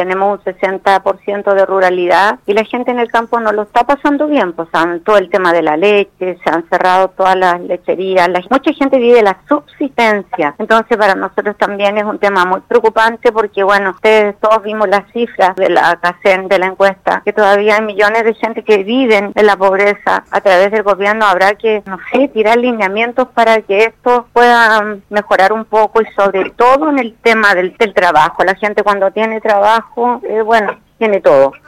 tenemos un 60% de ruralidad y la gente en el campo no lo está pasando bien, pues todo el tema de la leche, se han cerrado todas las lecherías, mucha gente vive la subsistencia, entonces para nosotros también es un tema muy preocupante porque bueno, ustedes todos vimos las cifras de la CACEN, de la encuesta, que todavía hay millones de gente que viven en la pobreza. A través del gobierno habrá que, no sé, tirar lineamientos para que esto pueda mejorar un poco y sobre todo en el tema del trabajo. La gente cuando tiene trabajo, bueno, tiene todo.